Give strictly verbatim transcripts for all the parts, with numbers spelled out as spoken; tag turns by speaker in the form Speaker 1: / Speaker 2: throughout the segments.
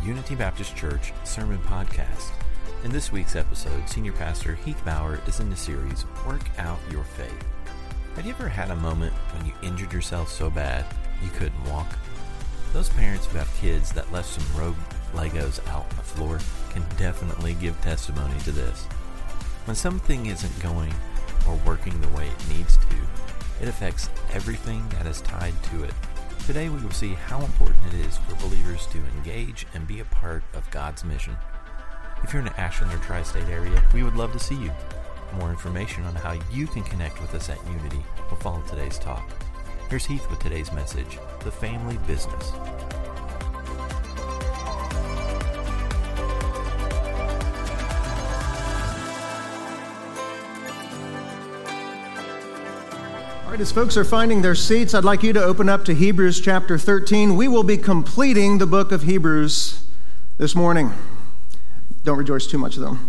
Speaker 1: Unity Baptist Church Sermon Podcast. In this week's episode, Senior Pastor Heath Bauer is in the series, Work Out Your Faith. Have you ever had a moment when you injured yourself so bad you couldn't walk? Those parents who have kids that left some rogue Legos out on the floor can definitely give testimony to this. When something isn't going or working the way it needs to, it affects everything that is tied to it. Today we will see how important it is for believers to engage and be a part of God's mission. If you're in the Ashland or Tri-State area, we would love to see you. More information on how you can connect with us at Unity will follow today's talk. Here's Heath with today's message, The Family Business.
Speaker 2: All right, as folks are finding their seats, I'd like you to open up to Hebrews chapter thirteen. We will be completing the book of Hebrews this morning. Don't rejoice too much, though.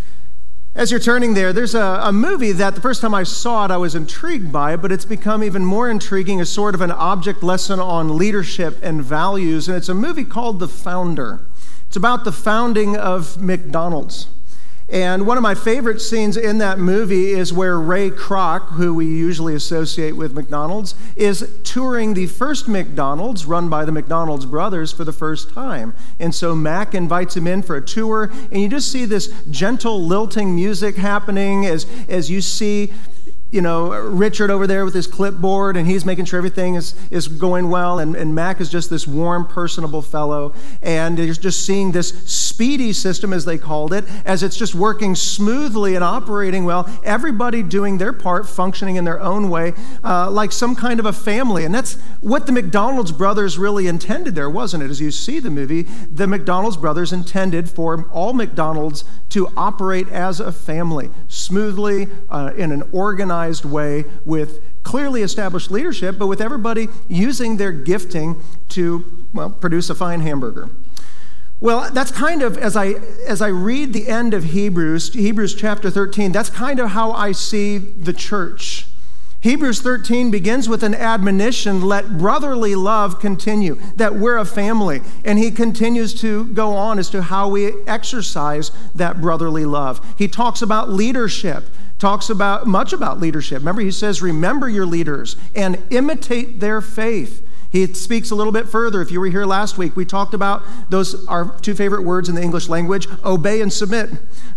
Speaker 2: As you're turning there, there's a, a movie that the first time I saw it, I was intrigued by it, but it's become even more intriguing as sort of an object lesson on leadership and values, and it's a movie called The Founder. It's about the founding of McDonald's. And one of my favorite scenes in that movie is where Ray Kroc, who we usually associate with McDonald's, is touring the first McDonald's run by the McDonald's brothers for the first time. And so Mac invites him in for a tour, and you just see this gentle lilting music happening as, as you see, you know, Richard over there with his clipboard, and he's making sure everything is, is going well, and, and Mac is just this warm, personable fellow, and you're just seeing this speedy system, as they called it, as it's just working smoothly and operating well, everybody doing their part, functioning in their own way, uh, like some kind of a family, and that's what the McDonald's brothers really intended there, wasn't it? As you see the movie, the McDonald's brothers intended for all McDonald's to operate as a family, smoothly, uh, in an organized way with clearly established leadership, but with everybody using their gifting to, well, produce a fine hamburger. Well, that's kind of, as I as I read the end of Hebrews, Hebrews chapter thirteen, that's kind of how I see the church. Hebrews thirteen begins with an admonition, let brotherly love continue, that we're a family. And he continues to go on as to how we exercise that brotherly love. He talks about leadership, talks about much about leadership. Remember, he says, remember your leaders and imitate their faith. He speaks a little bit further. If you were here last week, we talked about those, our two favorite words in the English language, obey and submit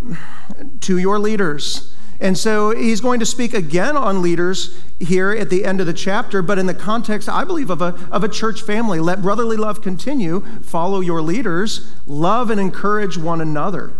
Speaker 2: to your leaders. And so he's going to speak again on leaders here at the end of the chapter, but in the context, I believe, of a, of a church family. Let brotherly love continue, follow your leaders, love and encourage one another.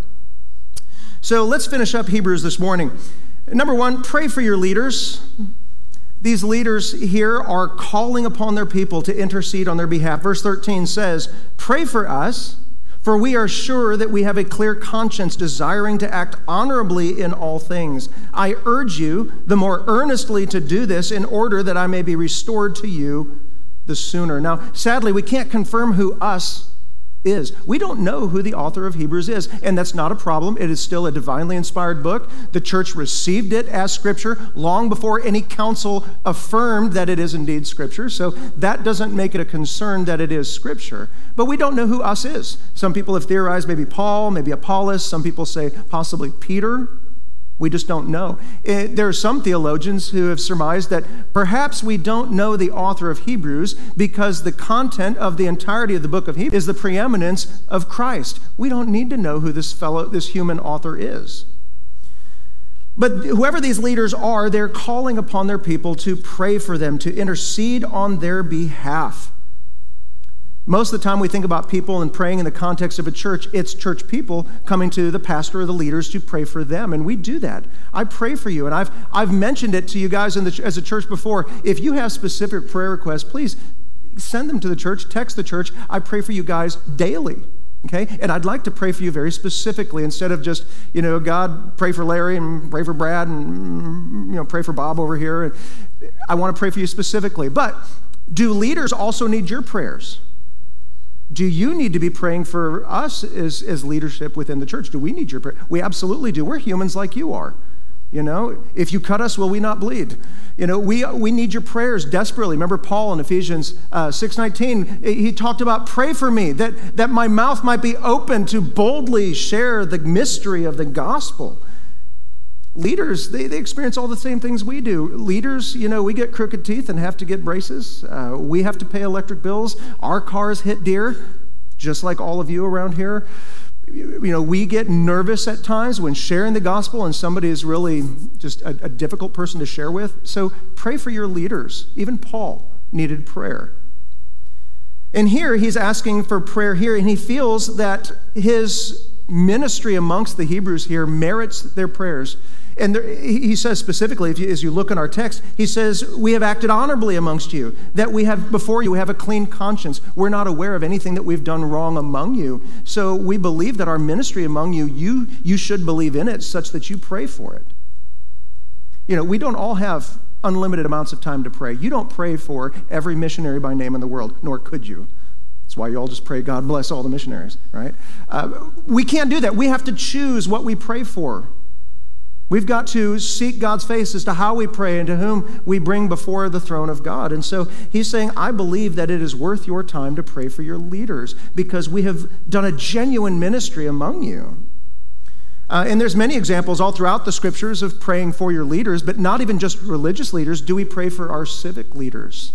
Speaker 2: So let's finish up Hebrews this morning. Number one, pray for your leaders. These leaders here are calling upon their people to intercede on their behalf. Verse thirteen says, pray for us, for we are sure that we have a clear conscience, desiring to act honorably in all things. I urge you the more earnestly to do this in order that I may be restored to you the sooner. Now, sadly, we can't confirm who us is. We don't know who the author of Hebrews is, and that's not a problem. It is still a divinely inspired book. The church received it as Scripture long before any council affirmed that it is indeed Scripture, so that doesn't make it a concern that it is Scripture. But we don't know who us is. Some people have theorized maybe Paul, maybe Apollos. Some people say possibly Peter. We just don't know. It, there are some theologians who have surmised that perhaps we don't know the author of Hebrews because the content of the entirety of the book of Hebrews is the preeminence of Christ. We don't need to know who this fellow, this human author is. But whoever these leaders are, they're calling upon their people to pray for them, to intercede on their behalf. Most of the time we think about people and praying in the context of a church, it's church people coming to the pastor or the leaders to pray for them, and we do that. I pray for you, and I've I've mentioned it to you guys in the, as a church before. If you have specific prayer requests, please send them to the church, text the church. I pray for you guys daily, okay? And I'd like to pray for you very specifically instead of just, you know, God, pray for Larry and pray for Brad and, you know, pray for Bob over here. And I want to pray for you specifically. But do leaders also need your prayers? Do you need to be praying for us as, as leadership within the church? Do we need your prayer? We absolutely do. We're humans like you are. You know, if you cut us, will we not bleed? You know, we we need your prayers desperately. Remember Paul in Ephesians uh, six nineteen, he talked about pray for me, that, that my mouth might be open to boldly share the mystery of the gospel. Leaders, they, they experience all the same things we do. Leaders, you know, we get crooked teeth and have to get braces. Uh, we have to pay electric bills. Our cars hit deer, just like all of you around here. You know, we get nervous at times when sharing the gospel and somebody is really just a, a difficult person to share with. So pray for your leaders. Even Paul needed prayer. And here he's asking for prayer here, and he feels that his ministry amongst the Hebrews here merits their prayers. And there, he says specifically, if you, as you look in our text, he says, we have acted honorably amongst you, that we have before you, we have a clean conscience. We're not aware of anything that we've done wrong among you. So we believe that our ministry among you, you, you should believe in it such that you pray for it. You know, we don't all have unlimited amounts of time to pray. You don't pray for every missionary by name in the world, nor could you. That's why you all just pray, God bless all the missionaries, right? Uh, we can't do that. We have to choose what we pray for. We've got to seek God's face as to how we pray and to whom we bring before the throne of God. And so he's saying, I believe that it is worth your time to pray for your leaders because we have done a genuine ministry among you. Uh, and there's many examples all throughout the scriptures of praying for your leaders, but not even just religious leaders. Do we pray for our civic leaders?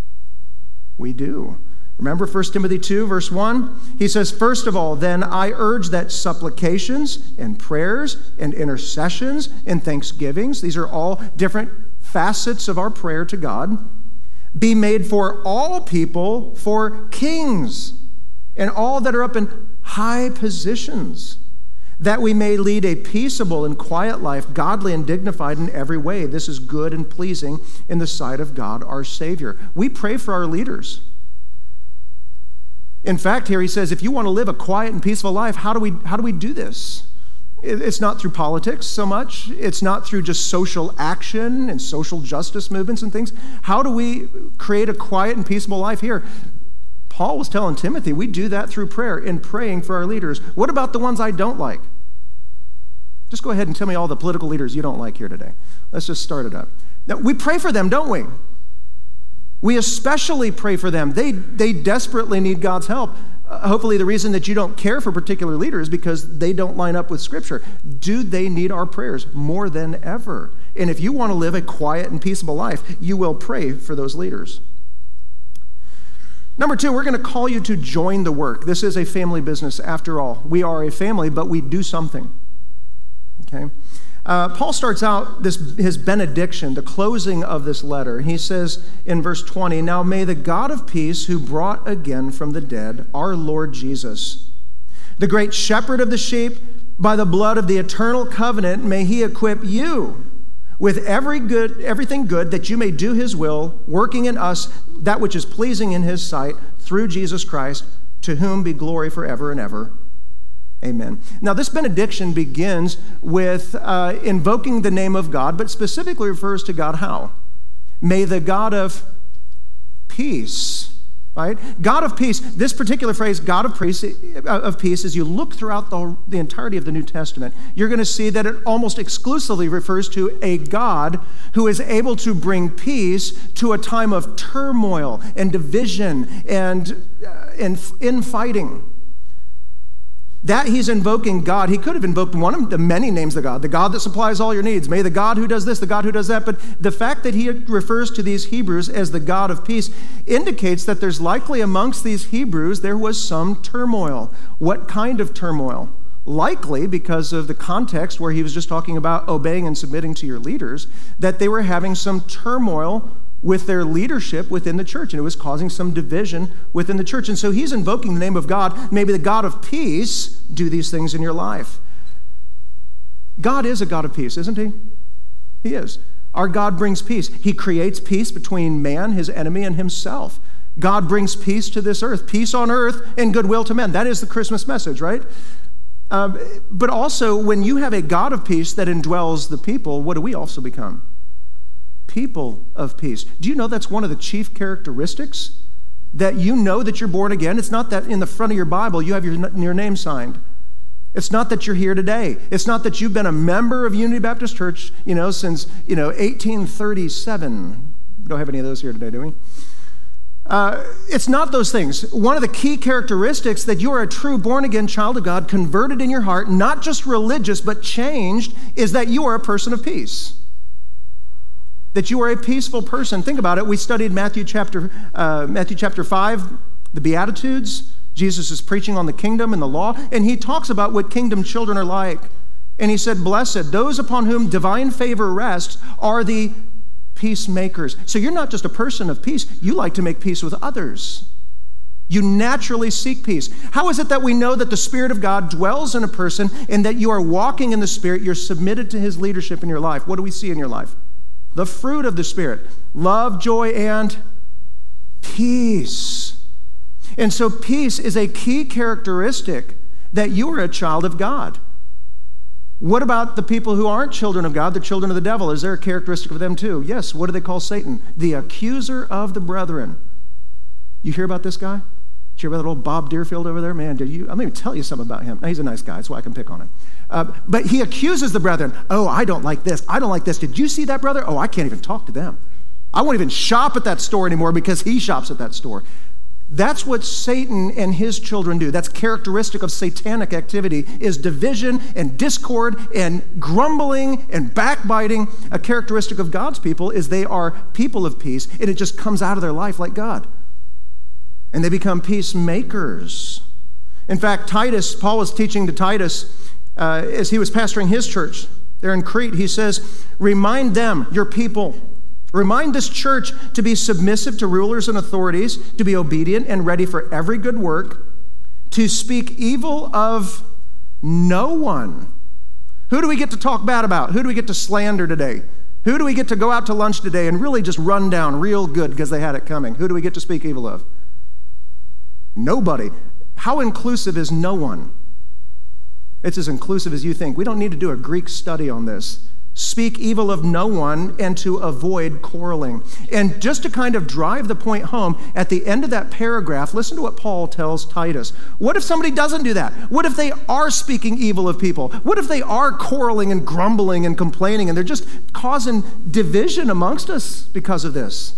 Speaker 2: We do. Remember First Timothy two, verse one? He says, first of all, then I urge that supplications and prayers and intercessions and thanksgivings, these are all different facets of our prayer to God, be made for all people, for kings, and all that are up in high positions, that we may lead a peaceable and quiet life, godly and dignified in every way. This is good and pleasing in the sight of God, our Savior. We pray for our leaders. In fact, here he says, if you want to live a quiet and peaceful life, how do we how do we do this? It's not through politics so much. It's not through just social action and social justice movements and things. How do we create a quiet and peaceable life here? Paul was telling Timothy, we do that through prayer and praying for our leaders. What about the ones I don't like? Just go ahead and tell me all the political leaders you don't like here today. Let's just start it up. Now, we pray for them, don't we? We especially pray for them. They, they desperately need God's help. Uh, hopefully the reason that you don't care for particular leaders is because they don't line up with Scripture. Do they need our prayers? More than ever. And if you want to live a quiet and peaceable life, you will pray for those leaders. Number two, we're going to call you to join the work. This is a family business after all. We are a family, but we do something. Okay? Uh, Paul starts out this his benediction, the closing of this letter. He says in verse twenty, now may the God of peace, who brought again from the dead our Lord Jesus, the great shepherd of the sheep, by the blood of the eternal covenant, may he equip you with every good, everything good, that you may do his will, working in us that which is pleasing in his sight, through Jesus Christ, to whom be glory forever and ever. Amen. Now, this benediction begins with uh, invoking the name of God, but specifically refers to God how? May the God of peace, right? God of peace. This particular phrase, God of peace, of peace, as you look throughout the, the entirety of the New Testament, you're going to see that it almost exclusively refers to a God who is able to bring peace to a time of turmoil and division and, uh, and infighting. That he's invoking God. He could have invoked one of the many names of God, the God that supplies all your needs. May the God who does this, the God who does that. But the fact that he refers to these Hebrews as the God of peace indicates that there's likely amongst these Hebrews there was some turmoil. What kind of turmoil? Likely because of the context where he was just talking about obeying and submitting to your leaders, that they were having some turmoil with their leadership within the church, and it was causing some division within the church. And so he's invoking the name of God. Maybe the God of peace do these things in your life. God is a God of peace, isn't he? He is. Our God brings peace. He creates peace between man, his enemy, and himself. God brings peace to this earth, peace on earth and goodwill to men. That is the Christmas message, right? Um, but also, when you have a God of peace that indwells the people, what do we also become? People of peace. Do you know that's one of the chief characteristics? That you know that you're born again. It's not that in the front of your Bible you have your, your name signed. It's not that you're here today. It's not that you've been a member of Unity Baptist Church, you know, since, you know, eighteen thirty-seven. We don't have any of those here today, do we? Uh, it's not those things. One of the key characteristics that you are a true born-again child of God, converted in your heart, not just religious, but changed, is that you are a person of peace. That you are a peaceful person. Think about it. We studied Matthew chapter, uh, Matthew chapter five, the Beatitudes. Jesus is preaching on the kingdom and the law, and he talks about what kingdom children are like. And he said, blessed, those upon whom divine favor rests are the peacemakers. So you're not just a person of peace, you like to make peace with others. You naturally seek peace. How is it that we know that the Spirit of God dwells in a person and that you are walking in the Spirit, you're submitted to his leadership in your life? What do we see in your life? The fruit of the Spirit, love, joy, and peace. And so peace is a key characteristic that you are a child of God. What about the people who aren't children of God, the children of the devil? Is there a characteristic of them too? Yes, what do they call Satan? The accuser of the brethren. You hear about this guy? Did you hear about that old Bob Deerfield over there? Man, did you? I'm going to tell you something about him. He's a nice guy, that's why I can pick on him. Uh, but he accuses the brethren. Oh, I don't like this. I don't like this. Did you see that, brother? Oh, I can't even talk to them. I won't even shop at that store anymore because he shops at that store. That's what Satan and his children do. That's characteristic of satanic activity, is division and discord and grumbling and backbiting. A characteristic of God's people is they are people of peace, and it just comes out of their life like God. And they become peacemakers. In fact, Titus, Paul was teaching to Titus uh, as he was pastoring his church there in Crete. He says, remind them, your people, remind this church to be submissive to rulers and authorities, to be obedient and ready for every good work, to speak evil of no one. Who do we get to talk bad about? Who do we get to slander today? Who do we get to go out to lunch today and really just run down real good because they had it coming? Who do we get to speak evil of? Nobody. How inclusive is no one? It's as inclusive as you think. We don't need to do a Greek study on this. Speak evil of no one and to avoid quarreling. And just to kind of drive the point home, at the end of that paragraph, listen to what Paul tells Titus. What if somebody doesn't do that? What if they are speaking evil of people? What if they are quarreling and grumbling and complaining and they're just causing division amongst us because of this?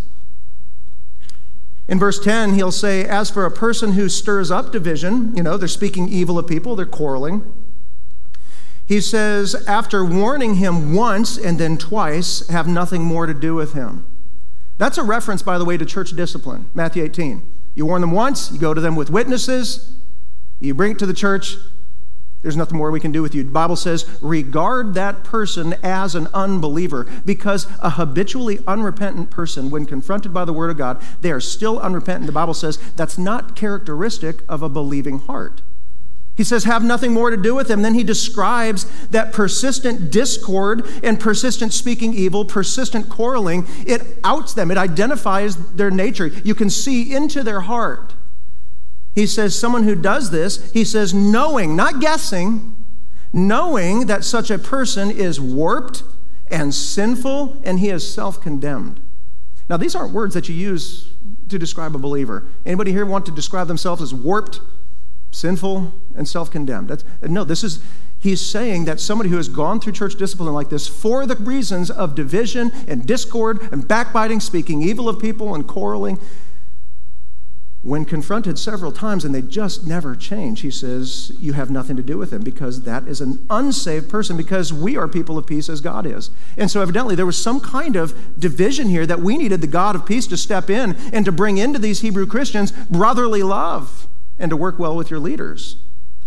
Speaker 2: In verse ten, he'll say, as for a person who stirs up division, you know, they're speaking evil of people, they're quarreling. He says, after warning him once and then twice, have nothing more to do with him. That's a reference, by the way, to church discipline, Matthew eighteen. You warn them once, you go to them with witnesses, you bring it to the church, there's nothing more we can do with you. The Bible says, regard that person as an unbeliever, because a habitually unrepentant person, when confronted by the Word of God, they are still unrepentant. The Bible says that's not characteristic of a believing heart. He says, have nothing more to do with them. Then he describes that persistent discord and persistent speaking evil, persistent quarreling. It outs them. It identifies their nature. You can see into their heart. He says, someone who does this, he says, knowing, not guessing, knowing that such a person is warped and sinful, and he is self-condemned. Now, these aren't words that you use to describe a believer. Anybody here want to describe themselves as warped, sinful, and self-condemned? That's, no, this is, he's saying that somebody who has gone through church discipline like this for the reasons of division and discord and backbiting, speaking evil of people and quarreling, when confronted several times and they just never change, he says, you have nothing to do with him, because that is an unsaved person, because we are people of peace as God is. And so evidently there was some kind of division here that we needed the God of peace to step in and to bring into these Hebrew Christians brotherly love and to work well with your leaders.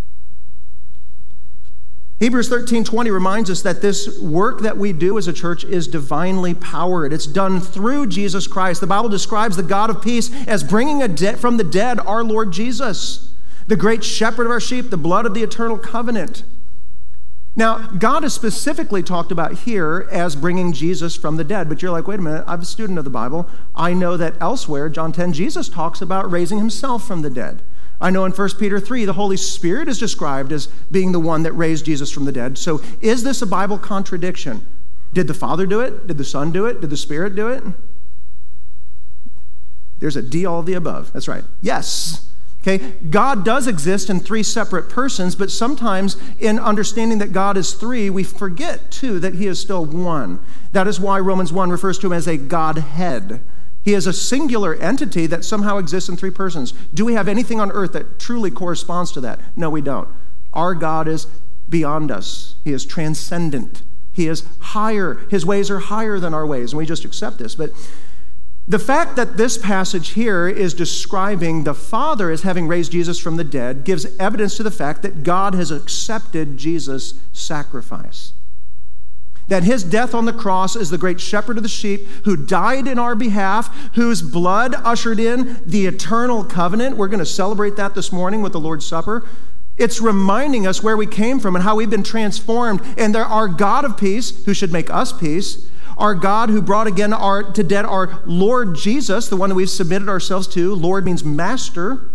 Speaker 2: Hebrews thirteen twenty reminds us that this work that we do as a church is divinely powered. It's done through Jesus Christ. The Bible describes the God of peace as bringing a de- from the dead our Lord Jesus, the great shepherd of our sheep, the blood of the eternal covenant. Now, God is specifically talked about here as bringing Jesus from the dead. But you're like, wait a minute, I'm a student of the Bible. I know that elsewhere, John ten, Jesus talks about raising himself from the dead. I know in First Peter three, the Holy Spirit is described as being the one that raised Jesus from the dead. So is this a Bible contradiction? Did the Father do it? Did the Son do it? Did the Spirit do it? There's a D, all of the above. That's right. Yes. Okay, God does exist in three separate persons, but sometimes in understanding that God is three, we forget too that he is still one. That is why Romans one refers to him as a Godhead. He is a singular entity that somehow exists in three persons. Do we have anything on earth that truly corresponds to that? No, we don't. Our God is beyond us. He is transcendent. He is higher. His ways are higher than our ways, and we just accept this. But the fact that this passage here is describing the Father as having raised Jesus from the dead gives evidence to the fact that God has accepted Jesus' sacrifice. That his death on the cross is the great shepherd of the sheep who died in our behalf, whose blood ushered in the eternal covenant. We're going to celebrate that this morning with the Lord's Supper. It's reminding us where we came from and how we've been transformed. And there, our God of peace, who should make us peace, our God who brought again our, to dead our Lord Jesus, the one that we've submitted ourselves to. Lord means master.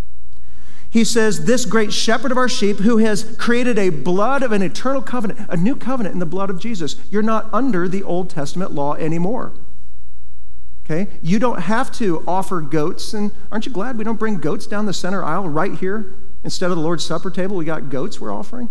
Speaker 2: He says, this great shepherd of our sheep who has created a blood of an eternal covenant, a new covenant in the blood of Jesus. You're not under the Old Testament law anymore. Okay? You don't have to offer goats. And aren't you glad we don't bring goats down the center aisle right here? Instead of the Lord's Supper table, we got goats we're offering.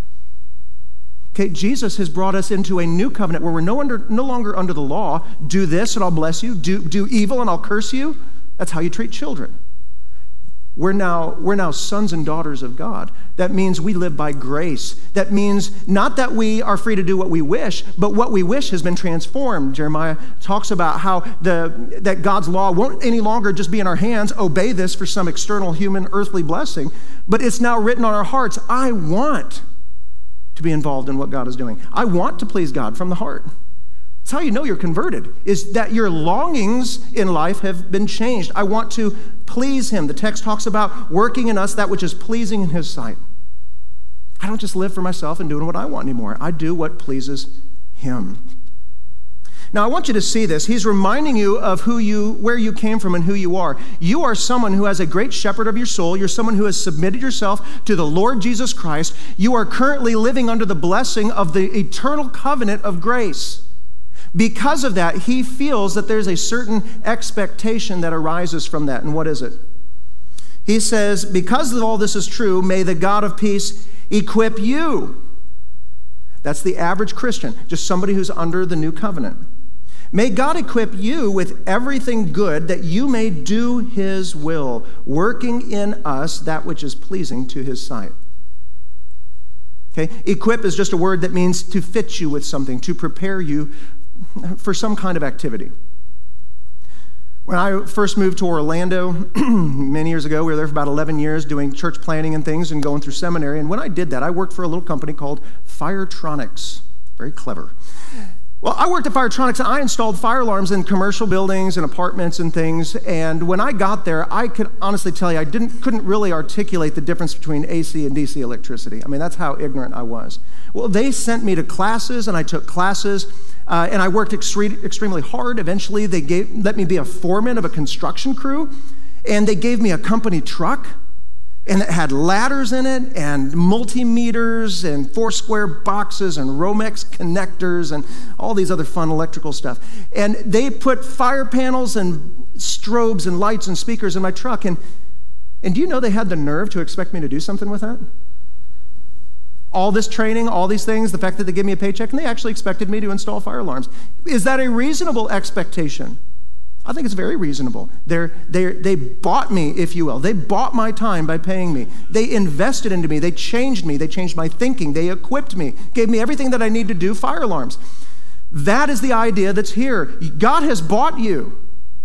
Speaker 2: Okay, Jesus has brought us into a new covenant where we're no, under, no longer under the law. Do this and I'll bless you. Do, do evil and I'll curse you. That's how you treat children. We're now, we're now sons and daughters of God. That means we live by grace. That means not that we are free to do what we wish, but what we wish has been transformed. Jeremiah talks about how the, that God's law won't any longer just be in our hands, obey this for some external human earthly blessing, but it's now written on our hearts. I want to be involved in what God is doing. I want to please God from the heart. That's how you know you're converted, is that your longings in life have been changed. I want to please him. The text talks about working in us that which is pleasing in his sight. I don't just live for myself and doing what I want anymore. I do what pleases him. Now, I want you to see this. He's reminding you of who you, where you came from and who you are. You are someone who has a great shepherd of your soul. You're someone who has submitted yourself to the Lord Jesus Christ. You are currently living under the blessing of the eternal covenant of grace. Because of that, he feels that there's a certain expectation that arises from that. And what is it? He says, because of all this is true, may the God of peace equip you. That's the average Christian, just somebody who's under the new covenant. May God equip you with everything good that you may do his will, working in us that which is pleasing to his sight. Okay? Equip is just a word that means to fit you with something, to prepare you for some kind of activity. When I first moved to Orlando many years ago, we were there for about eleven years doing church planning and things and going through seminary. And when I did that, I worked for a little company called Firetronics. Very clever. Well, I worked at Firetronics, and I installed fire alarms in commercial buildings and apartments and things. And when I got there, I could honestly tell you, I didn't, couldn't really articulate the difference between A C and D C electricity. I mean, that's how ignorant I was. Well, they sent me to classes, and I took classes, uh, and I worked extre- extremely hard. Eventually, they gave, let me be a foreman of a construction crew, and they gave me a company truck. And it had ladders in it and multimeters and four square boxes and Romex connectors and all these other fun electrical stuff. And they put fire panels and strobes and lights and speakers in my truck. And, and do you know they had the nerve to expect me to do something with that? All this training, all these things, the fact that they gave me a paycheck, and they actually expected me to install fire alarms. Is that a reasonable expectation? I think it's very reasonable. They're, they're, they bought me, if you will. They bought my time by paying me. They invested into me. They changed me. They changed my thinking. They equipped me, gave me everything that I need to do fire alarms. That is the idea that's here. God has bought you.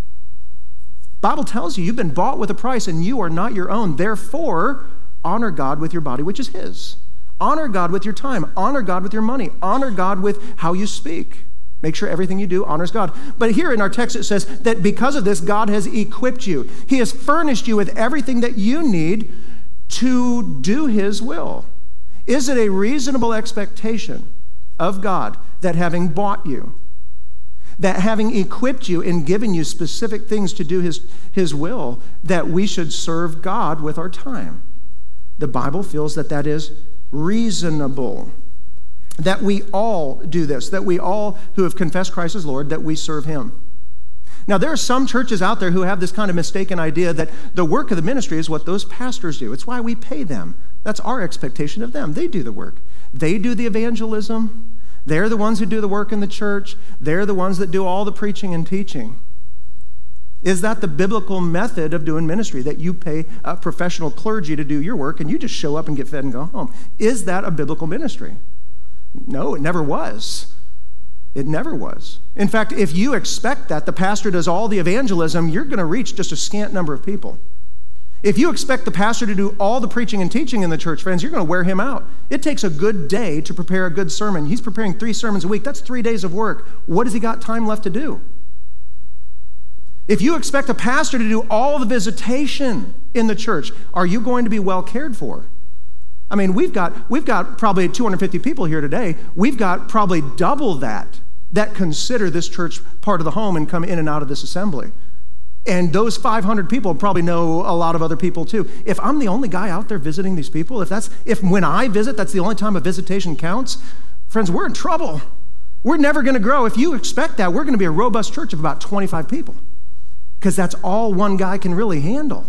Speaker 2: Bible tells you you've been bought with a price and you are not your own. Therefore, honor God with your body, which is his. Honor God with your time. Honor God with your money. Honor God with how you speak. Make sure everything you do honors God. But here in our text it says that because of this, God has equipped you. He has furnished you with everything that you need to do his will. Is it a reasonable expectation of God that having bought you, that having equipped you and given you specific things to do his, his will, that we should serve God with our time? The Bible feels that that is reasonable. That we all do this, that we all who have confessed Christ as Lord, that we serve him. Now, there are some churches out there who have this kind of mistaken idea that the work of the ministry is what those pastors do. It's why we pay them. That's our expectation of them. They do the work. They do the evangelism. They're the ones who do the work in the church. They're the ones that do all the preaching and teaching. Is that the biblical method of doing ministry, that you pay a professional clergy to do your work and you just show up and get fed and go home? Is that a biblical ministry? No, it never was. It never was. In fact, if you expect that the pastor does all the evangelism, you're going to reach just a scant number of people. If you expect the pastor to do all the preaching and teaching in the church, friends, you're going to wear him out. It takes a good day to prepare a good sermon. He's preparing three sermons a week. That's three days of work. What has he got time left to do? If you expect a pastor to do all the visitation in the church, are you going to be well cared for? I mean, we've got we've got probably two hundred fifty people here today. We've got probably double that that consider this church part of the home and come in and out of this assembly. And those five hundred people probably know a lot of other people too. If I'm the only guy out there visiting these people, if that's if when I visit, that's the only time a visitation counts, friends, we're in trouble. We're never going to grow. If you expect that, we're going to be a robust church of about twenty-five people, because that's all one guy can really handle.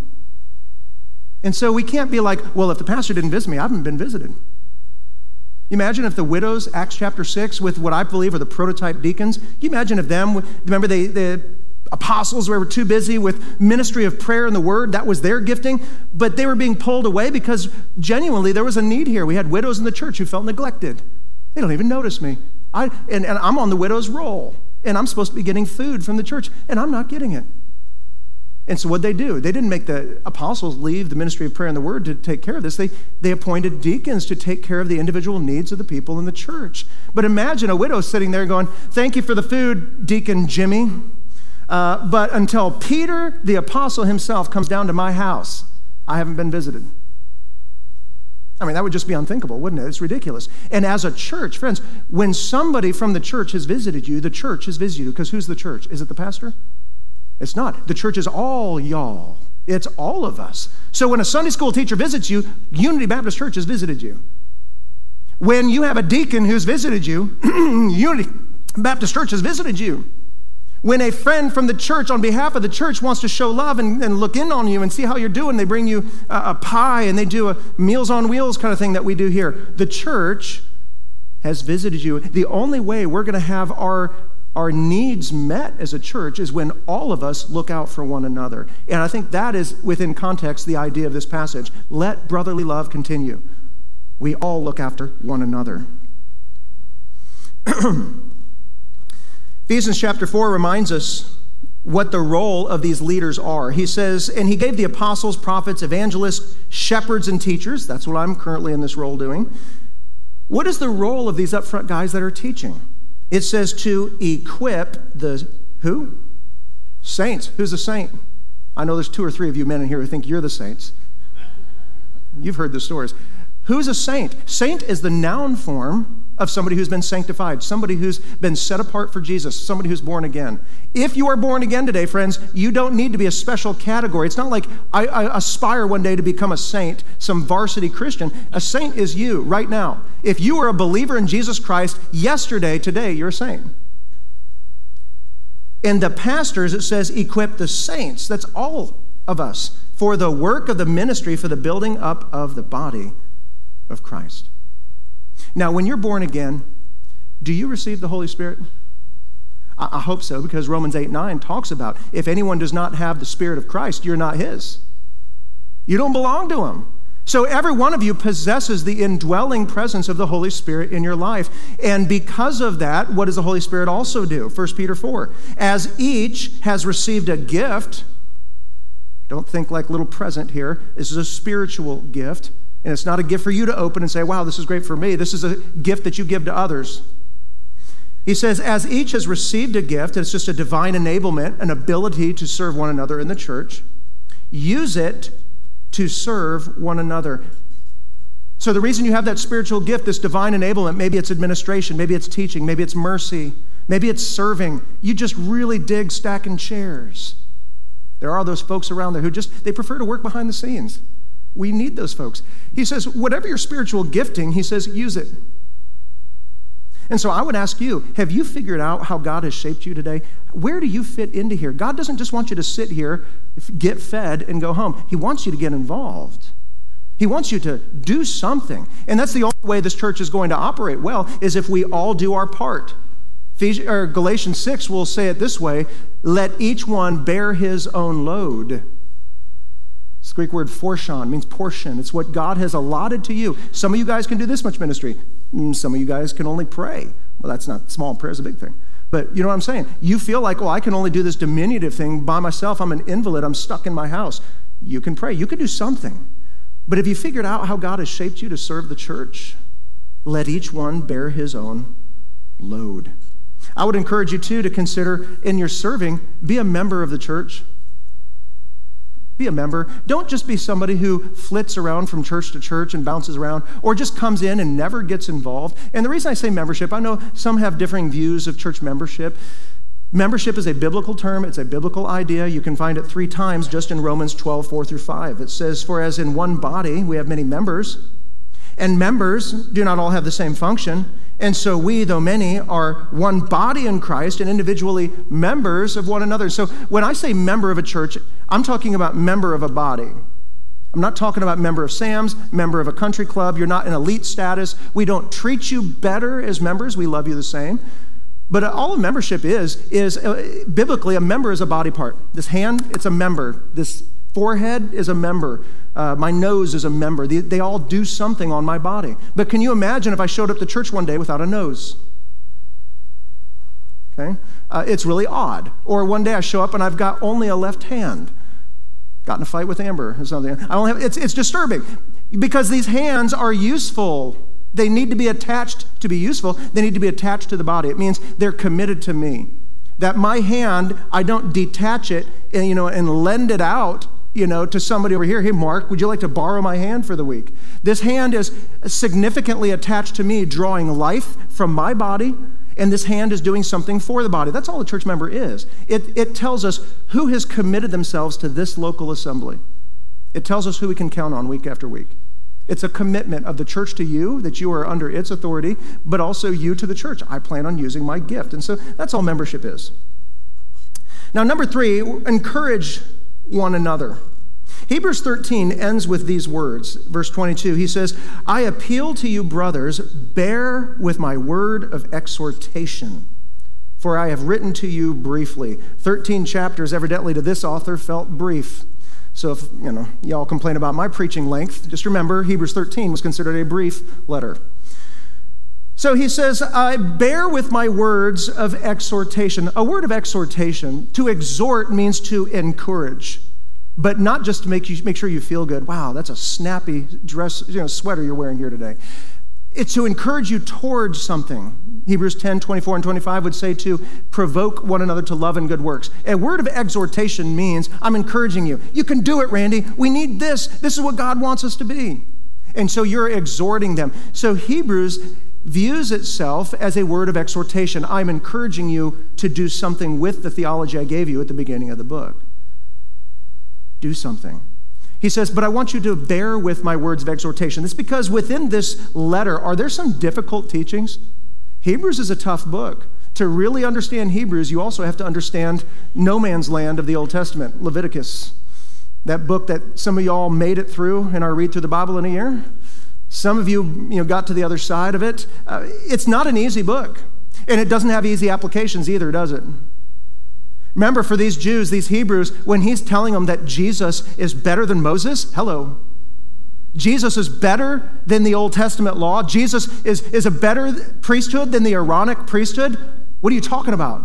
Speaker 2: And so we can't be like, well, if the pastor didn't visit me, I haven't been visited. Imagine if the widows, Acts chapter six, with what I believe are the prototype deacons, can you imagine if them, remember they, the apostles were too busy with ministry of prayer and the word, that was their gifting, but they were being pulled away because genuinely there was a need here. We had widows in the church who felt neglected. They don't even notice me. I and, and I'm on the widow's roll, and I'm supposed to be getting food from the church, and I'm not getting it. And so what'd they do? They didn't make the apostles leave the ministry of prayer and the word to take care of this. They, they appointed deacons to take care of the individual needs of the people in the church. But imagine a widow sitting there going, thank you for the food, Deacon Jimmy. Uh, but until Peter, the apostle himself, comes down to my house, I haven't been visited. I mean, that would just be unthinkable, wouldn't it? It's ridiculous. And as a church, friends, when somebody from the church has visited you, the church has visited you, because who's the church? Is it the pastor? It's not. The church is all y'all. It's all of us. So when a Sunday school teacher visits you, Unity Baptist Church has visited you. When you have a deacon who's visited you, Unity Baptist Church has visited you. When a friend from the church on behalf of the church wants to show love and, and look in on you and see how you're doing, they bring you a, a pie and they do a Meals on Wheels kind of thing that we do here. The church has visited you. The only way we're going to have our Our needs met as a church is when all of us look out for one another. And I think that is, within context, the idea of this passage. Let brotherly love continue. We all look after one another. Ephesians chapter four reminds us what the role of these leaders are. He says, and he gave the apostles, prophets, evangelists, shepherds, and teachers. That's what I'm currently in this role doing. What is the role of these upfront guys that are teaching? It says to equip the, who? Saints. Who's a saint? I know there's two or three of you men in here who think you're the saints. You've heard the stories. Who's a saint? Saint is the noun form of somebody who's been sanctified, somebody who's been set apart for Jesus, somebody who's born again. If you are born again today, friends, you don't need to be a special category. It's not like I, I aspire one day to become a saint, some varsity Christian. A saint is you right now. If you are a believer in Jesus Christ, yesterday, today, you're a saint. In the pastors, it says, equip the saints. That's all of us for the work of the ministry, for the building up of the body of Christ. Now, when you're born again, do you receive the Holy Spirit? I, I hope so, because Romans eight nine talks about if anyone does not have the Spirit of Christ, you're not his. You don't belong to him. So every one of you possesses the indwelling presence of the Holy Spirit in your life. And because of that, what does the Holy Spirit also do? First Peter four. As each has received a gift, don't think like little present here. This is a spiritual gift. And it's not a gift for you to open and say, wow, this is great for me. This is a gift that you give to others. He says, as each has received a gift, it's just a divine enablement, an ability to serve one another in the church, use it to serve one another. So the reason you have that spiritual gift, this divine enablement, maybe it's administration, maybe it's teaching, maybe it's mercy, maybe it's serving. You just really dig stacking chairs. There are those folks around there who just, they prefer to work behind the scenes. We need those folks. He says, whatever your spiritual gifting, he says, use it. And so I would ask you, have you figured out how God has shaped you today? Where do you fit into here? God doesn't just want you to sit here, get fed, and go home. He wants you to get involved. He wants you to do something. And that's the only way this church is going to operate well, is if we all do our part. Galatians six will say it this way, let each one bear his own load. It's the Greek word portion, means portion. It's what God has allotted to you. Some of you guys can do this much ministry. Some of you guys can only pray. Well, that's not small. Prayer is a big thing. But you know what I'm saying? You feel like, well, I can only do this diminutive thing by myself. I'm an invalid. I'm stuck in my house. You can pray. You can do something. But have you figured out how God has shaped you to serve the church? Let each one bear his own load. I would encourage you, too, to consider in your serving, be a member of the church. Be a member. Don't just be somebody who flits around from church to church and bounces around, or just comes in and never gets involved. And the reason I say membership, I know some have differing views of church membership. Membership is a biblical term. It's a biblical idea. You can find it three times just in Romans twelve, four through five. It says, for as in one body we have many members, and members do not all have the same function. And so we, though many, are one body in Christ and individually members of one another. So when I say member of a church, I'm talking about member of a body. I'm not talking about member of Sam's, member of a country club. You're not in elite status. We don't treat you better as members. We love you the same. But all a membership is, is uh, biblically, a member is a body part. This hand, it's a member. This forehead is a member. Uh, my nose is a member. They, they all do something on my body. But can you imagine if I showed up to church one day without a nose? Okay? Uh, it's really odd. Or one day I show up and I've got only a left hand. Got in a fight with Amber or something. I don't have, it's, it's disturbing because these hands are useful. They need to be attached to be useful. They need to be attached to the body. It means they're committed to me. That my hand, I don't detach it and, you know, and lend it out, you know, to somebody over here. Hey, Mark, would you like to borrow my hand for the week? This hand is significantly attached to me, drawing life from my body, and this hand is doing something for the body. That's all a church member is. It, it tells us who has committed themselves to this local assembly. It tells us who we can count on week after week. It's a commitment of the church to you, that you are under its authority, but also you to the church. I plan on using my gift. And so that's all membership is. Now, number three, encourage one another. Hebrews thirteen ends with these words. Verse twenty-two, he says, I appeal to you, brothers, bear with my word of exhortation, for I have written to you briefly. thirteen chapters, evidently to this author, felt brief. So if, you know, y'all complain about my preaching length, just remember Hebrews thirteen was considered a brief letter. So he says, I bear with my words of exhortation. A word of exhortation, to exhort means to encourage, but not just to make you make sure you feel good. Wow, that's a snappy dress, you know, sweater you're wearing here today. It's to encourage you towards something. Hebrews ten, twenty-four and twenty-five would say to provoke one another to love and good works. A word of exhortation means I'm encouraging you. You can do it, Randy. We need this. This is what God wants us to be. And so you're exhorting them. So Hebrews views itself as a word of exhortation. I'm encouraging you to do something with the theology I gave you at the beginning of the book. Do something. He says, but I want you to bear with my words of exhortation. It's because within this letter, are there some difficult teachings? Hebrews is a tough book. To really understand Hebrews, you also have to understand no man's land of the Old Testament, Leviticus. That book that some of y'all made it through in our Read Through the Bible in a Year. Some of you, you know, got to the other side of it. Uh, it's not an easy book. And it doesn't have easy applications either, does it? Remember, for these Jews, these Hebrews, when he's telling them that Jesus is better than Moses, hello. Jesus is better than the Old Testament law. Jesus is, is a better priesthood than the Aaronic priesthood. What are you talking about?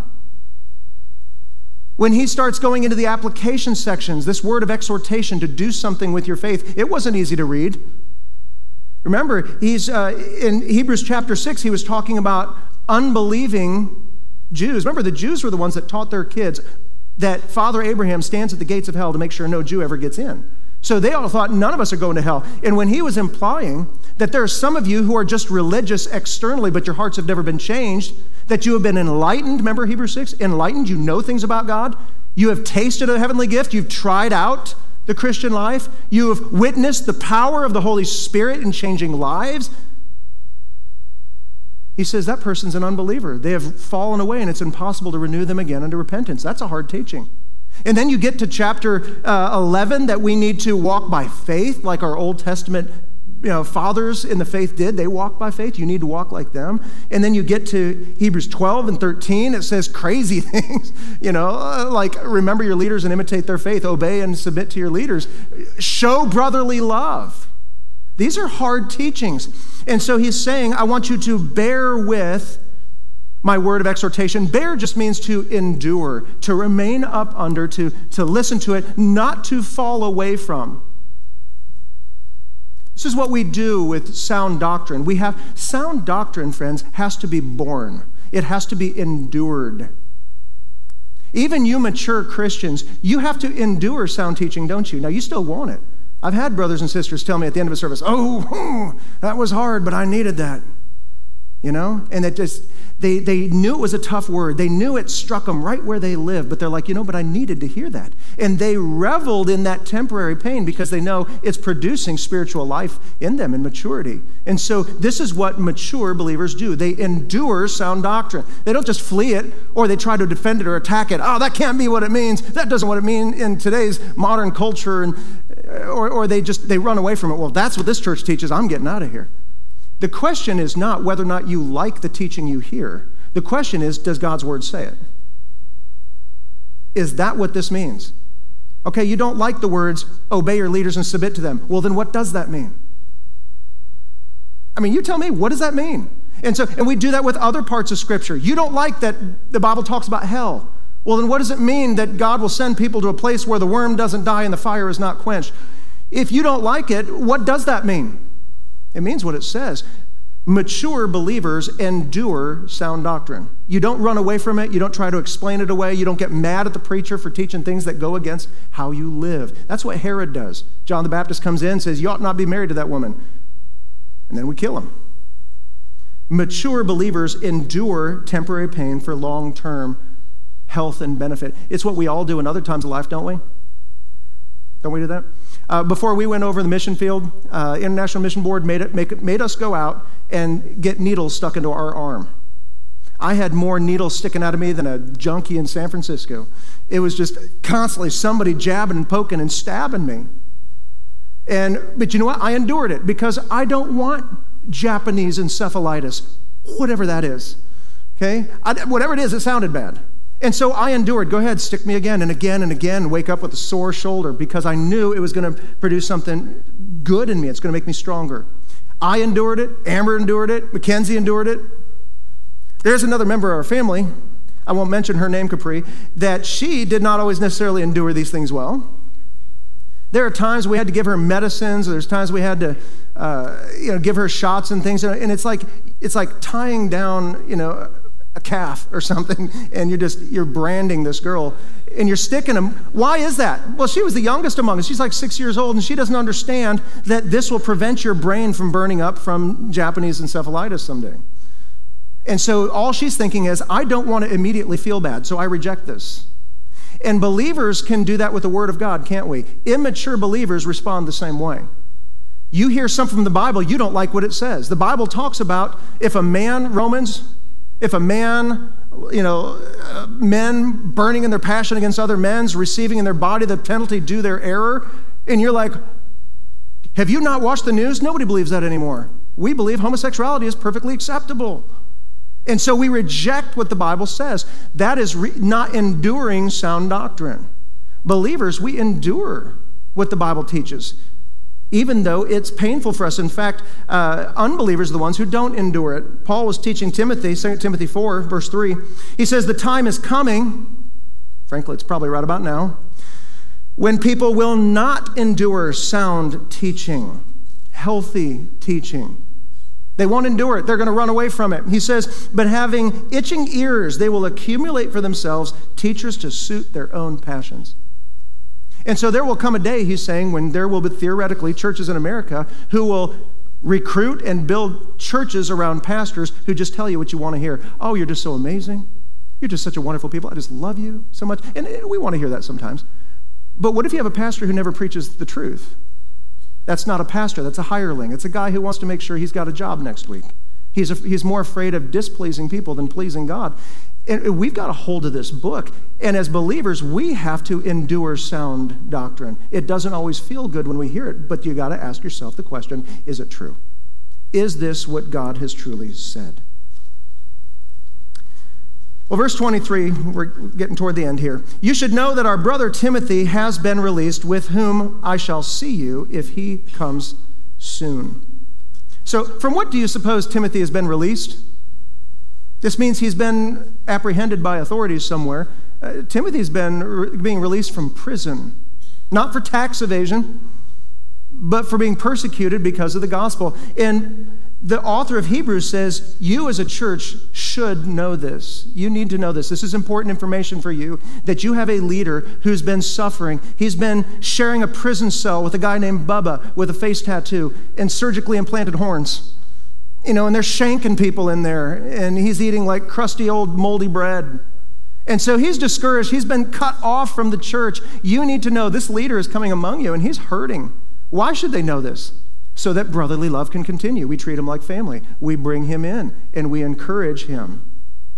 Speaker 2: When he starts going into the application sections, this word of exhortation to do something with your faith, it wasn't easy to read. Remember, he's uh, in Hebrews chapter six, he was talking about unbelieving Jews. Remember, the Jews were the ones that taught their kids that Father Abraham stands at the gates of hell to make sure no Jew ever gets in. So they all thought none of us are going to hell. And when he was implying that there are some of you who are just religious externally, but your hearts have never been changed, that you have been enlightened, remember Hebrews six? Enlightened, you know things about God. You have tasted a heavenly gift. You've tried out the Christian life. You have witnessed the power of the Holy Spirit in changing lives. He says that person's an unbeliever. They have fallen away, and it's impossible to renew them again unto repentance. That's a hard teaching. And then you get to chapter uh, eleven, that we need to walk by faith, like our Old Testament you know, fathers in the faith did. They walked by faith. You need to walk like them. And then you get to Hebrews twelve and thirteen. It says crazy things, you know, uh, like remember your leaders and imitate their faith. Obey and submit to your leaders. Show brotherly love. These are hard teachings. And so he's saying, I want you to bear with my word of exhortation. Bear just means to endure, to remain up under, to, to listen to it, not to fall away from. This is what we do with sound doctrine. We have sound doctrine, friends, has to be born. It has to be endured. Even you mature Christians, you have to endure sound teaching, don't you? Now, you still want it. I've had brothers and sisters tell me at the end of a service, oh, that was hard, but I needed that. You know? And it just, they, they knew it was a tough word. They knew it struck them right where they live, but they're like, you know, but I needed to hear that. And they reveled in that temporary pain because they know it's producing spiritual life in them and maturity. And so this is what mature believers do. They endure sound doctrine. They don't just flee it or they try to defend it or attack it. Oh, that can't be what it means. That doesn't what it means in today's modern culture. And or, or they just, they run away from it. Well, that's what this church teaches. I'm getting out of here. The question is not whether or not you like the teaching you hear. The question is, does God's word say it? Is that what this means? Okay, you don't like the words, obey your leaders and submit to them. Well, then what does that mean? I mean, you tell me, what does that mean? And so, and we do that with other parts of Scripture. You don't like that the Bible talks about hell. Well, then what does it mean that God will send people to a place where the worm doesn't die and the fire is not quenched? If you don't like it, what does that mean? It means what it says. Mature believers endure sound doctrine. You don't run away from it. You don't try to explain it away. You don't get mad at the preacher for teaching things that go against how you live. That's what Herod does. John the Baptist comes in and says, you ought not be married to that woman. And then we kill him. Mature believers endure temporary pain for long-term health and benefit. It's what we all do in other times of life, don't we? Don't we do that? Uh, before we went over the mission field, uh, International Mission Board made, it, make, made us go out and get needles stuck into our arm. I had more needles sticking out of me than a junkie in San Francisco. It was just constantly somebody jabbing and poking and stabbing me. And but you know what? I endured it because I don't want Japanese encephalitis, whatever that is. Okay? I, whatever it is, it sounded bad. And so I endured. Go ahead, stick me again and again and again and wake up with a sore shoulder because I knew it was going to produce something good in me. It's going to make me stronger. I endured it. Amber endured it. Mackenzie endured it. There's another member of our family, I won't mention her name, Capri, that she did not always necessarily endure these things well. There are times we had to give her medicines. There's times we had to, uh, you know, give her shots and things. And it's like it's like tying down, you know, a calf or something, and you're just, you're branding this girl, and you're sticking them. Why is that? Well, she was the youngest among us. She's like six years old, and she doesn't understand that this will prevent your brain from burning up from Japanese encephalitis someday. And so all she's thinking is, I don't want to immediately feel bad, so I reject this. And believers can do that with the Word of God, can't we? Immature believers respond the same way. You hear something from the Bible, you don't like what it says. The Bible talks about if a man, Romans, If a man, you know, uh, men burning in their passion against other men's, receiving in their body the penalty due their error, and you're like, have you not watched the news? Nobody believes that anymore. We believe homosexuality is perfectly acceptable. And so we reject what the Bible says. That is re- not enduring sound doctrine. Believers, we endure what the Bible teaches, even though it's painful for us. In fact, uh, unbelievers are the ones who don't endure it. Paul was teaching Timothy, Second Timothy four, verse three. He says, the time is coming, frankly, it's probably right about now, when people will not endure sound teaching, healthy teaching. They won't endure it. They're going to run away from it. He says, but having itching ears, they will accumulate for themselves teachers to suit their own passions. And so there will come a day, he's saying, when there will be theoretically churches in America who will recruit and build churches around pastors who just tell you what you want to hear. Oh, you're just so amazing. You're just such a wonderful people. I just love you so much. And we want to hear that sometimes. But what if you have a pastor who never preaches the truth? That's not a pastor. That's a hireling. It's a guy who wants to make sure he's got a job next week. He's, a, he's more afraid of displeasing people than pleasing God. And we've got a hold of this book. And as believers, we have to endure sound doctrine. It doesn't always feel good when we hear it, but you got to ask yourself the question, is it true? Is this what God has truly said? Well, verse twenty-three, we're getting toward the end here. You should know that our brother Timothy has been released, with whom I shall see you if he comes soon. So from what do you suppose Timothy has been released? This means he's been apprehended by authorities somewhere. Uh, Timothy's been re- being released from prison, not for tax evasion, but for being persecuted because of the gospel. And the author of Hebrews says, you as a church should know this. You need to know this. This is important information for you, that you have a leader who's been suffering. He's been sharing a prison cell with a guy named Bubba with a face tattoo and surgically implanted horns. You know, and they're shanking people in there, and he's eating like crusty old moldy bread. And so he's discouraged. He's been cut off from the church. You need to know this leader is coming among you, and he's hurting. Why should they know this? So that brotherly love can continue. We treat him like family. We bring him in, and we encourage him.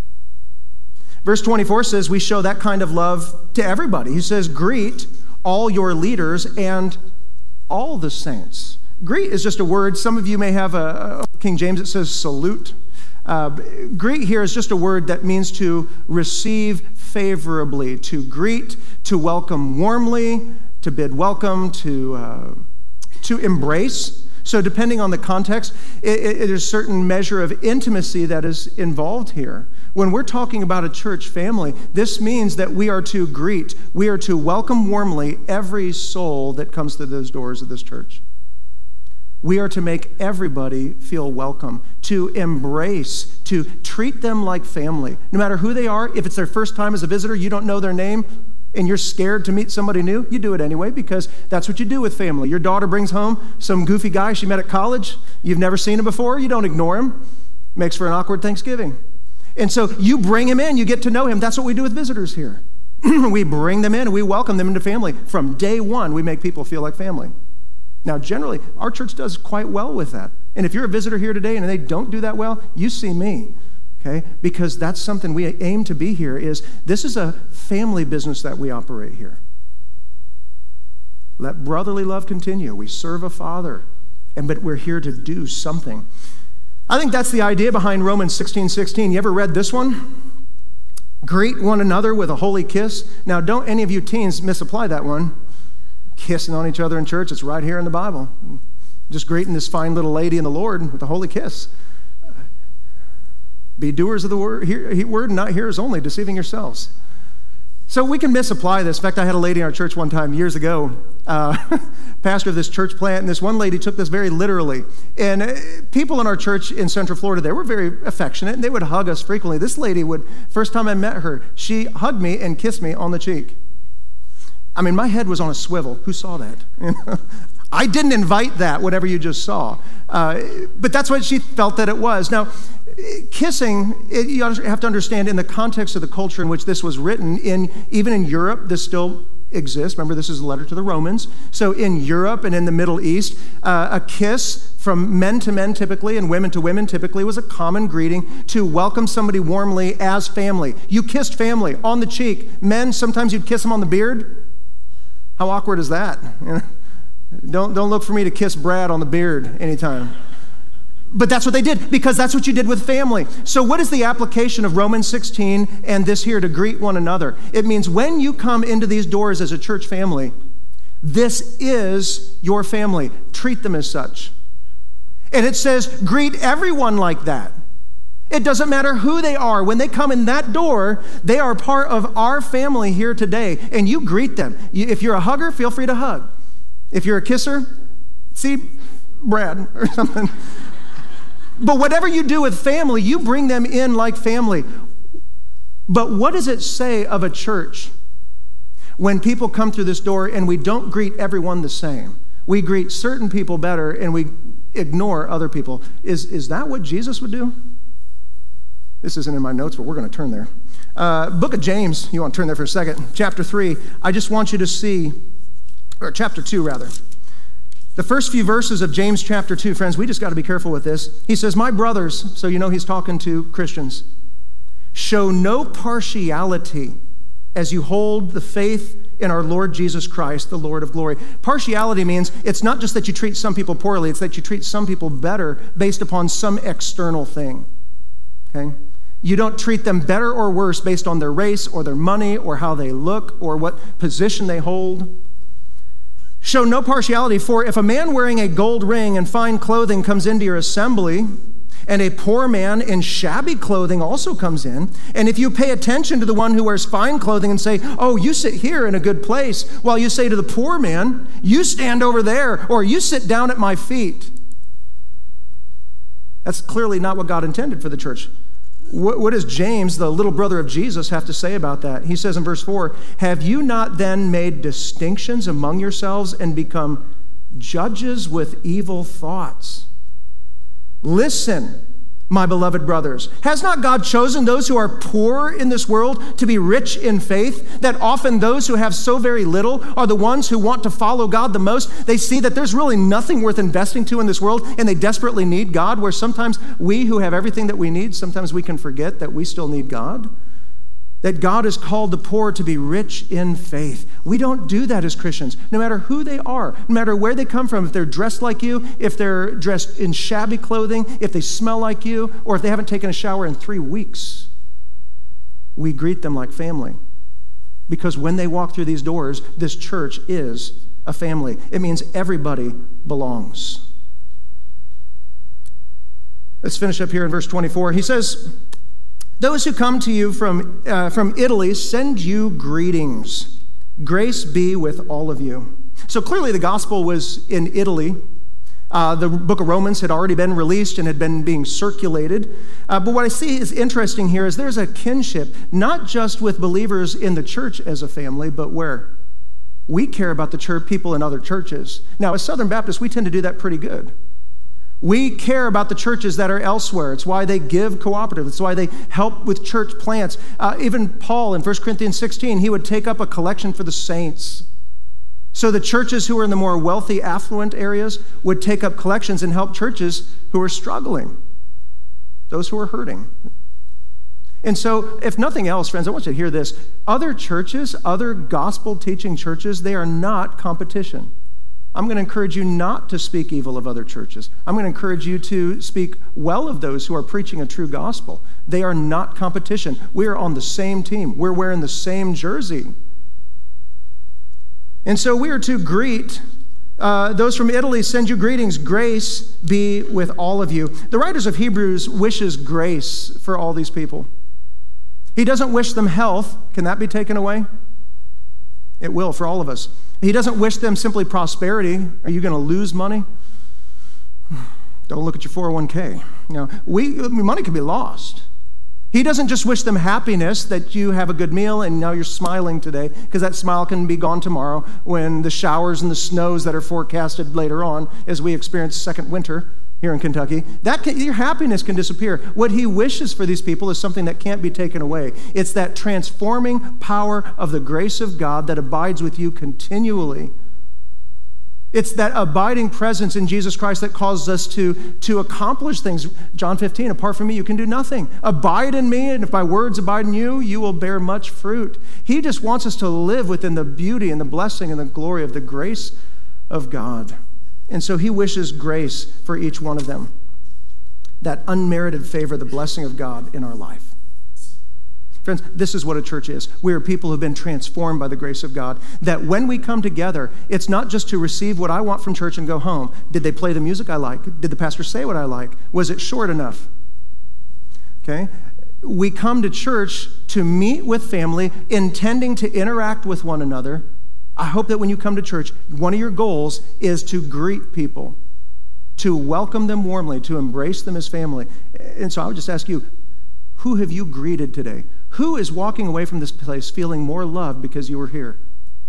Speaker 2: Verse twenty-four says we show that kind of love to everybody. He says, greet all your leaders and all the saints. Greet is just a word. Some of you may have a, a King James that says salute. Uh, greet here is just a word that means to receive favorably, to greet, to welcome warmly, to bid welcome, to uh, to embrace. So depending on the context, it, it, it is a certain measure of intimacy that is involved here. When we're talking about a church family, this means that we are to greet, we are to welcome warmly every soul that comes through those doors of this church. We are to make everybody feel welcome, to embrace, to treat them like family. No matter who they are, if it's their first time as a visitor, you don't know their name, and you're scared to meet somebody new, you do it anyway because that's what you do with family. Your daughter brings home some goofy guy she met at college. You've never seen him before. You don't ignore him. Makes for an awkward Thanksgiving. And so you bring him in. You get to know him. That's what we do with visitors here. We bring them in and we welcome them into family. From day one, we make people feel like family. Now, generally, our church does quite well with that. And if you're a visitor here today and they don't do that well, you see me, okay? Because that's something we aim to be here is this is a family business that we operate here. Let brotherly love continue. We serve a father, and but we're here to do something. I think that's the idea behind Romans sixteen sixteen. You ever read this one? Greet one another with a holy kiss. Now, don't any of you teens misapply that one. Kissing on each other in church, it's right here in the Bible. Just greeting this fine little lady in the Lord with a holy kiss. Be doers of the word, hear, word, not hearers only, deceiving yourselves. So we can misapply this. In fact, I had a lady in our church one time years ago, uh, pastor of this church plant, and this one lady took this very literally. And uh, people in our church in Central Florida, they were very affectionate, and they would hug us frequently. This lady would, first time I met her, she hugged me and kissed me on the cheek. I mean, my head was on a swivel. Who saw that? I didn't invite that, whatever you just saw. Uh, but that's what she felt that it was. Now, kissing, it, you have to understand in the context of the culture in which this was written, in even in Europe, this still exists. Remember, this is a letter to the Romans. So in Europe and in the Middle East, uh, a kiss from men to men typically and women to women typically was a common greeting to welcome somebody warmly as family. You kissed family on the cheek. Men, sometimes you'd kiss them on the beard. How awkward is that? You know? Don't, don't look for me to kiss Brad on the beard anytime. But that's what they did, because that's what you did with family. So what is the application of Romans sixteen and this here to greet one another? It means when you come into these doors as a church family, this is your family. Treat them as such. And it says, greet everyone like that. It doesn't matter who they are. When they come in that door, they are part of our family here today, and you greet them. If you're a hugger, feel free to hug. If you're a kisser, see Brad or something. But whatever you do with family, you bring them in like family. But what does it say of a church when people come through this door and we don't greet everyone the same? We greet certain people better and we ignore other people. Is, is that what Jesus would do? This isn't in my notes, but we're going to turn there. Uh, Book of James, you want to turn there for a second. Chapter three, I just want you to see, or chapter two rather. The first few verses of James chapter two, friends, we just got to be careful with this. He says, my brothers, so you know he's talking to Christians, show no partiality as you hold the faith in our Lord Jesus Christ, the Lord of glory. Partiality means it's not just that you treat some people poorly, it's that you treat some people better based upon some external thing, okay? You don't treat them better or worse based on their race or their money or how they look or what position they hold. Show no partiality, for if a man wearing a gold ring and fine clothing comes into your assembly, and a poor man in shabby clothing also comes in, and if you pay attention to the one who wears fine clothing and say, oh, you sit here in a good place, while you say to the poor man, you stand over there, or you sit down at my feet. That's clearly not what God intended for the church. What, what does James, the little brother of Jesus, have to say about that? He says in verse four, have you not then made distinctions among yourselves and become judges with evil thoughts? Listen, my beloved brothers, has not God chosen those who are poor in this world to be rich in faith? That often those who have so very little are the ones who want to follow God the most. They see that there's really nothing worth investing to in this world, and they desperately need God, where sometimes we who have everything that we need, sometimes we can forget that we still need God. That God has called the poor to be rich in faith. We don't do that as Christians, no matter who they are, no matter where they come from, if they're dressed like you, if they're dressed in shabby clothing, if they smell like you, or if they haven't taken a shower in three weeks. We greet them like family. Because when they walk through these doors, this church is a family. It means everybody belongs. Let's finish up here in verse twenty-four. He says, those who come to you from, uh, from Italy send you greetings. Grace be with all of you. So clearly the gospel was in Italy. Uh, the book of Romans had already been released and had been being circulated. Uh, but what I see is interesting here is there's a kinship, not just with believers in the church as a family, but where? We care about the church, people in other churches. Now, as Southern Baptists, we tend to do that pretty good. We care about the churches that are elsewhere. It's why they give cooperative. It's why they help with church plants. Uh, even Paul in First Corinthians sixteen, he would take up a collection for the saints. So the churches who are in the more wealthy, affluent areas would take up collections and help churches who are struggling, those who are hurting. And so, if nothing else, friends, I want you to hear this. Other churches, other gospel-teaching churches, they are not competition. I'm going to encourage you not to speak evil of other churches. I'm going to encourage you to speak well of those who are preaching a true gospel. They are not competition. We are on the same team. We're wearing the same jersey. And so we are to greet uh, those from Italy, send you greetings. Grace be with all of you. The writers of Hebrews wishes grace for all these people. He doesn't wish them health. Can that be taken away? It will for all of us. He doesn't wish them simply prosperity. Are you going to lose money? Don't look at your four oh one k. You know, we, money can be lost. He doesn't just wish them happiness, that you have a good meal and now you're smiling today, because that smile can be gone tomorrow when the showers and the snows that are forecasted later on as we experience second winter here in Kentucky, that can, your happiness can disappear. What he wishes for these people is something that can't be taken away. It's that transforming power of the grace of God that abides with you continually. It's that abiding presence in Jesus Christ that causes us to, to accomplish things. John fifteen, apart from me, you can do nothing. Abide in me, and if my words abide in you, you will bear much fruit. He just wants us to live within the beauty and the blessing and the glory of the grace of God. And so he wishes grace for each one of them. That unmerited favor, the blessing of God in our life. Friends, this is what a church is. We are people who have been transformed by the grace of God. That when we come together, it's not just to receive what I want from church and go home. Did they play the music I like? Did the pastor say what I like? Was it short enough? Okay? We come to church to meet with family, intending to interact with one another. I hope that when you come to church, one of your goals is to greet people, to welcome them warmly, to embrace them as family. And so I would just ask you, who have you greeted today? Who is walking away from this place feeling more loved because you were here?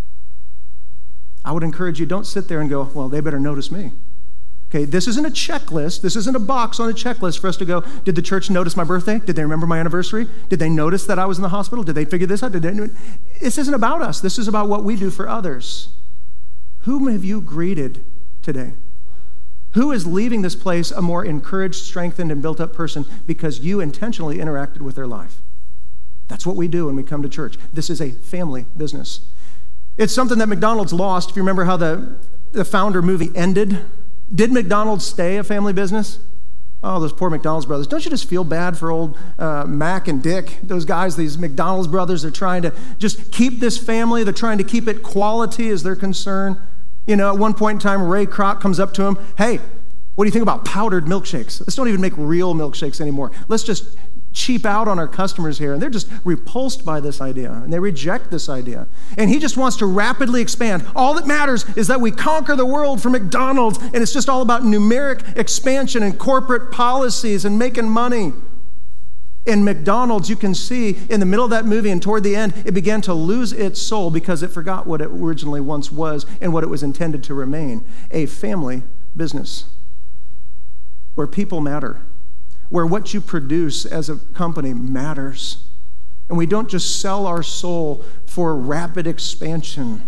Speaker 2: I would encourage you, don't sit there and go, well, they better notice me. Okay, this isn't a checklist. This isn't a box on a checklist for us to go, did the church notice my birthday? Did they remember my anniversary? Did they notice that I was in the hospital? Did they figure this out? Did they? This isn't about us. This is about what we do for others. Whom have you greeted today? Who is leaving this place a more encouraged, strengthened, and built-up person because you intentionally interacted with their life? That's what we do when we come to church. This is a family business. It's something that McDonald's lost. If you remember how the, the Founder movie ended, did McDonald's stay a family business? Oh, those poor McDonald's brothers. Don't you just feel bad for old uh, Mac and Dick? Those guys, these McDonald's brothers, are trying to just keep this family. They're trying to keep it quality as their concern. You know, at one point in time, Ray Kroc comes up to him, hey, what do you think about powdered milkshakes? Let's don't even make real milkshakes anymore. Let's just cheap out on our customers here. And they're just repulsed by this idea, and they reject this idea. And he just wants to rapidly expand. All that matters is that we conquer the world for McDonald's, and it's just all about numeric expansion and corporate policies and making money. In McDonald's, you can see in the middle of that movie and toward the end, it began to lose its soul because it forgot what it originally once was and what it was intended to remain, a family business where people matter, where what you produce as a company matters. And we don't just sell our soul for rapid expansion.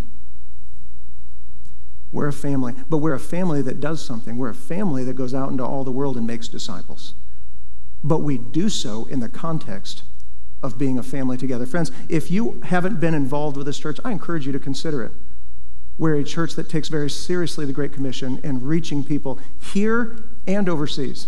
Speaker 2: We're a family, but we're a family that does something. We're a family that goes out into all the world and makes disciples. But we do so in the context of being a family together. Friends, if you haven't been involved with this church, I encourage you to consider it. We're a church that takes very seriously the Great Commission and reaching people here and overseas.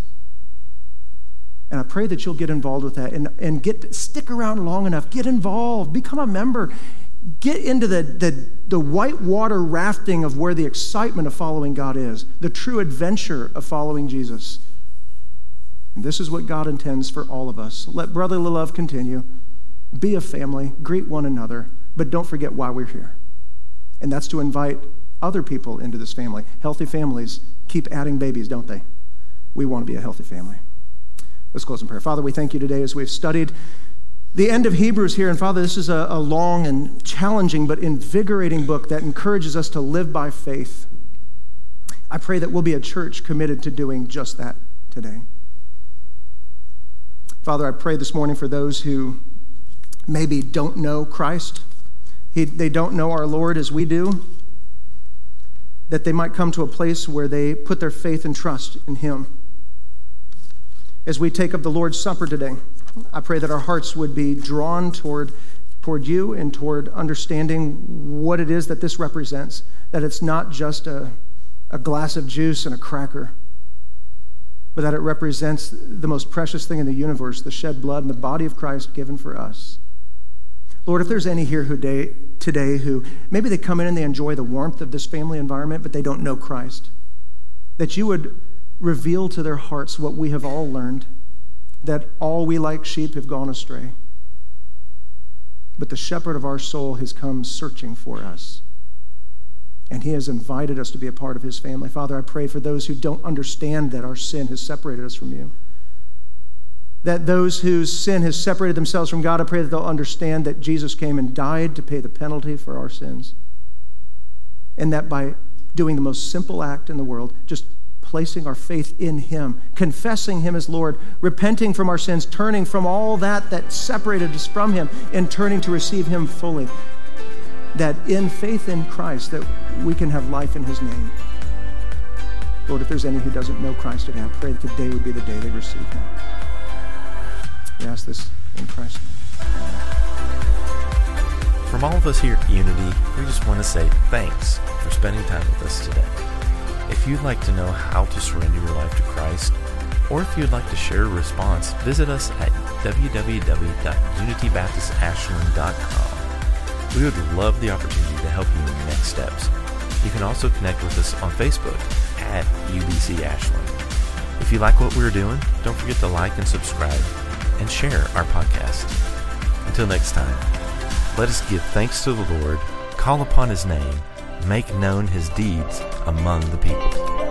Speaker 2: And I pray that you'll get involved with that and, and get stick around long enough. Get involved. Become a member. Get into the, the, the whitewater rafting of where the excitement of following God is, the true adventure of following Jesus. And this is what God intends for all of us. Let brotherly love continue. Be a family. Greet one another. But don't forget why we're here. And that's to invite other people into this family. Healthy families keep adding babies, don't they? We want to be a healthy family. Let's close in prayer. Father, we thank you today as we've studied the end of Hebrews here. And Father, this is a, a long and challenging but invigorating book that encourages us to live by faith. I pray that we'll be a church committed to doing just that today. Father, I pray this morning for those who maybe don't know Christ. He, they don't know our Lord as we do, that they might come to a place where they put their faith and trust in him. As we take up the Lord's Supper today, I pray that our hearts would be drawn toward, toward you and toward understanding what it is that this represents, that it's not just a, a glass of juice and a cracker, but that it represents the most precious thing in the universe, the shed blood and the body of Christ given for us. Lord, if there's any here who day, today who maybe they come in and they enjoy the warmth of this family environment, but they don't know Christ, that you would reveal to their hearts what we have all learned, that all we like sheep have gone astray. But the shepherd of our soul has come searching for us. And he has invited us to be a part of his family. Father, I pray for those who don't understand that our sin has separated us from you. That those whose sin has separated themselves from God, I pray that they'll understand that Jesus came and died to pay the penalty for our sins. And that by doing the most simple act in the world, just placing our faith in him, confessing him as Lord, repenting from our sins, turning from all that that separated us from him, and turning to receive him fully, that in faith in Christ, that we can have life in his name. Lord, if there's any who doesn't know Christ today, I pray that today would be the day they receive him. We ask this in Christ's name.
Speaker 1: From all of us here at Unity, we just want to say thanks for spending time with us today. If you'd like to know how to surrender your life to Christ, or if you'd like to share a response, visit us at w w w dot unity baptist ashland dot com. We would love the opportunity to help you in your next steps. You can also connect with us on Facebook at U B C Ashland. If you like what we're doing, don't forget to like and subscribe and share our podcast. Until next time, let us give thanks to the Lord, call upon his name, make known his deeds among the people.